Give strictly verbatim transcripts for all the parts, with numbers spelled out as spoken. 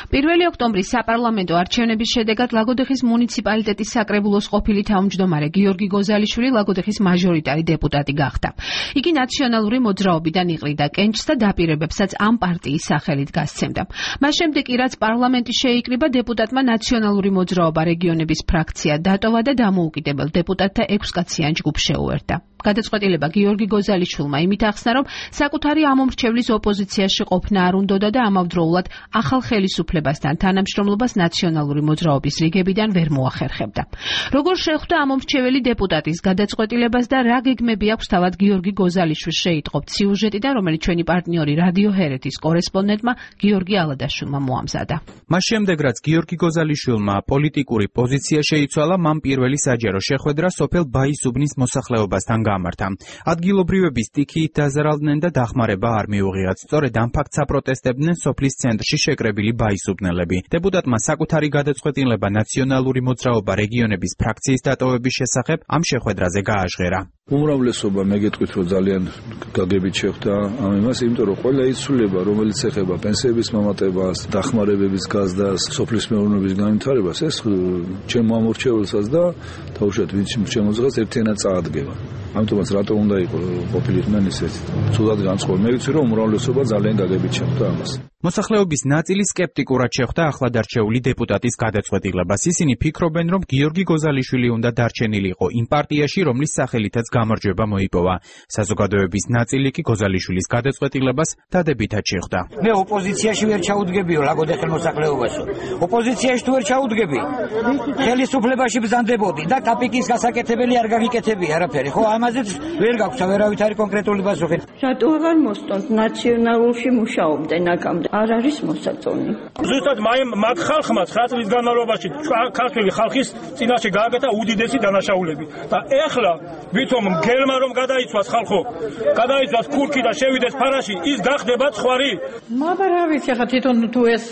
პირველი ოქტომბრის საპარლამენტო არჩევნების შედეგად ლაგოდეხის მუნიციპალიტეტის საკრებულოს ყოფილი თავმჯდომარე გიორგი გოზალიშვილი ლაგოდეხის მაჟორიტარი დეპუტატი გახდა. იგი ნაციონალური მოძრაობიდან იყრიდა კენჭს და დაპირებებსაც ამ პარტიის სახელით გასცემდა. მას შემდეგ კი რაც პარლამენტი შეიკრიბა, დეპუტატმა ნაციონალური მოძრაობა რეგიონების ფრაქცია დატოვა და დამოუკიდებელ დეპუტატთა ექვსკაციან ჯგუფს შეუერთდა. გადაწყვეტილება გიორგი გოზალიშვილმა იმით ახსნა, რომ საკუთარი ამომრჩევლის ოპოზიციაში ყოფნა არ უნდოდა და ამავდროულად ახალ ხელისუფლებასთან თანამშრომლობას ნაციონალური მოძრაობის რიგებიდან ვერ მოახერხებდა. როგორ შეხვდა ამომრჩეველი დეპუტატის გადაწყვეტილებას და რა გეგმები აქვს თავად გიორგი გოზალიშვილს შეიტყობთ სიუჟეტიდან, რომელიც ჩვენი პარტნიორი რადიო ჰერეთის კორესპონდენტმა გიორგი ალადაშვილმა მოამზადა. მას შემდეგ, რაც გიორგი გოზალიშვილმა პოლიტიკური პოზიცია შეიცვალა, მან პირველი საჯარო შეხვედრა სოფელ ბაისუბნის მოსახლეობასთან გამართა. ადგილობრივები სტიქიით დაზარალდნენ და დახმარება არ მიუღიათ. სწორედ ამ ფაქტს აპროტესტებდნენ სოფლის ცენტრში შეკრებილი ბაისუბნელები. დეპუტატმა საკუთარი გადაწყვეტილება ნაციონალური მოძრაობა რეგიონების ფრაქციის დატოვების შესახებ ამ შეხვედრაზე გააჟღერა. უმრავლესობა მეგეთქვით, რომ ძალიან გაგებით შეხვდა ამ იმას, იმიტომ რომ ყველა იცვლება, რომელიც ეხება პენსიების მომატებას, დახმარებების გაზდას, სოფლის მეურნეობის განვითარებას, ეს ჩემ მომორჩეულსაც და თავშეთ ვინც შემოძღავს ერთიანად წაადგება. ამიტომაც რატო უნდა იყო ყოფილიყნენ ისეთი ცუდად განწყობილი. მე ვიცი, რომ უმრავლესობა ძალიან გაგებით შეხვდა ამას. მოსახლეობის ნაწილი სკეპტიკურად შეხვდა ახლადარჩეული დეპუტატის გადაწყვეტილებას. ისინი ფიქრობენ, რომ გიორგი გოზალიშვილი უნდა დარჩენილიყო იმ პარტიაში, რომლის სახელითაც გამარჯვება მოიპოვა. საზოგადოების ნაწილი კი გოზალიშვილის გადაწყვეტილებას დადებითად შეხვდა. მე ოპოზიციაში ვერ ჩაუდგებიო ლაგოდეხელ მოსახლეობასო. ოპოზიციაში თუ ვერ ჩაუდგები, ხელისუფლებაში ბრძანდებოდი და კაპიკის გასაკეთებელი არ გაგიკეთები არაფერი. ხო, ამაზეც ვერ გაქვს ვერავით არის კონკრეტული პასუხი. რატო აღარ მოსწონთ ნაციონალურში მუშაობდნენ აქამდე? არ არის მოსაწონი. ზუსტად მაგ ხალხმა ცხრა წლის განმავლობაში ქართული ხალხის წინაშე გააკეთა უდიდესი დანაშაულები და ეხლა ვითომ მგელმა რომ გადაიცვას ხალხო, გადაიცვას ქურქი და შევიდეს ფარაში, ის გახდება ცხვარი. მაგრამ რა ვიცი, ხა თვითონ თუ ეს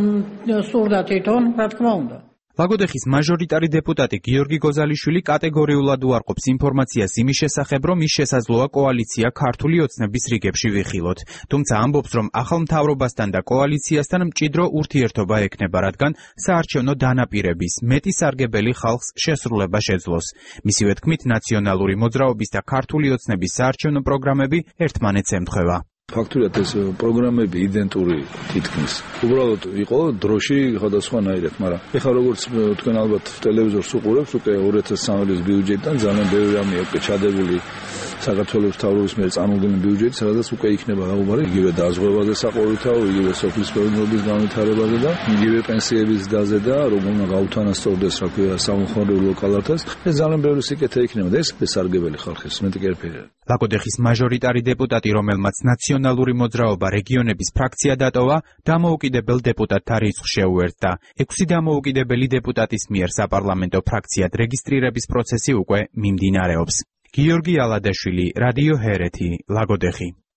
სურდა თვითონ, რა თქმა უნდა. ლაგოდეხის მაჟორიტარი დეპუტატი გიორგი გოზალიშვილი კატეგორიულად უარყოფს ინფორმაციას იმის შესახებ, რომ ის შესაძლოა კოალიცია ქართული ოცნების რიგებში ვიხილოთ. თუმცა ამბობს, რომ ახალ მთავრობასთან და კოალიციასთან მჭიდრო ურთიერთობა ექნება, რადგან საარჩევნო დანაპირების მეტი სარგებელი ხალხს შესრულება შეძლოს. მისივე თქმით, ნაციონალური მოძრაობის და ქართული ოცნების საარჩევნო პროგრამები ერთმანეთს ემთხვევა. ფაქტურად ეს პროგრამები იდენტური თითქმის. უბრალოდ იყო დროში სხვადასხვანაირად, მაგრამ ეხლა როგორც თქვენ ალბათ ტელევიზორს უყურებთ, უკვე ორი ათას სამი წლის ბიუჯეტიდან ძალიან ბევრი რამე უკვე ჩადებული საქართველოს მთავრობის მიერ წარმოდგენილი ბიუჯეტი, სადაც უკვე იქნება გაუგებარი იგივე დაზღვევაზე საყოველთაო, იგივე სოფლის მეურნეობის განვითარებაზე და იგივე პენსიების დაზე და როგორ უნდა გაუთანასწორდეს, რა ქვია, სამხარევლო ლოკალათას. ეს ძალიან ბევრი სიკეთე იქნება და ეს სარგებელი ხალხის მეტი კერფერია. ლაგოდეხის მაჟორიტარი დეპუტატი, რომელმაც ნაციონალური მოძრაობა რეგიონების ფრაქცია დატოვა, დამოუკიდებელ დეპუტატთა რიცხვს შეუერთდა. ექვსი დამოუკიდებელი დეპუტატის მიერ საპარლამენტო ფრაქციად რეგისტრირების პროცესი უკვე მიმდინარეობს. გიორგი ალადაშვილი, რადიო ჰერეთი, ლაგოდეხი.